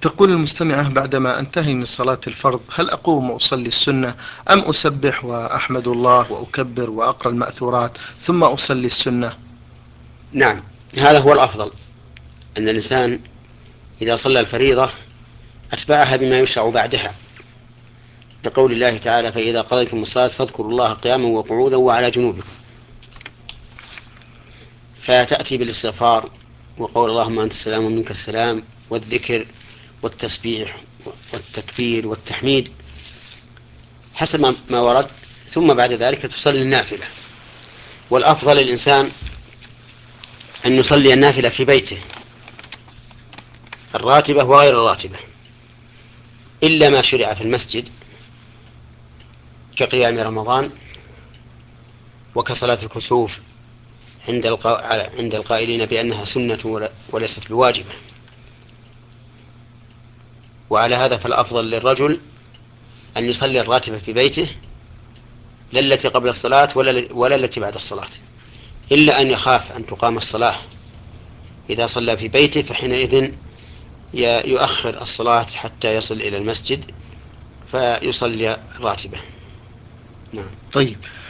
تقول المستمعة: بعدما أنتهي من صلاة الفرض هل أقوم وأصلي السنة، أم أسبح وأحمد الله وأكبر وأقرأ المأثورات ثم أصلي السنة؟ نعم، هذا هو الأفضل، أن الإنسان إذا صلى الفريضة أتبعها بما يشرع بعدها، لقول الله تعالى: فإذا قضيتم الصلاة فاذكروا الله قياما وقعودا وعلى جنوبكم. فتأتي بالاستغفار وقول اللهم أنت السلام ومنك السلام، والذكر والتسبيح والتكبير والتحميد حسب ما ورد، ثم بعد ذلك تصلي النافلة. والأفضل للإنسان أن يصلي النافلة في بيته، الراتبة وغير الراتبة، إلا ما شرع في المسجد كقيام رمضان وكصلاة الكسوف عند القائلين بأنها سنة وليست بواجبة. وعلى هذا فالأفضل للرجل أن يصلي الراتبة في بيته، لا التي قبل الصلاة ولا التي بعد الصلاة، إلا أن يخاف أن تقام الصلاة. إذا صلى في بيته فحينئذ يؤخر الصلاة حتى يصل إلى المسجد فيصلي الراتبة. نعم. طيب،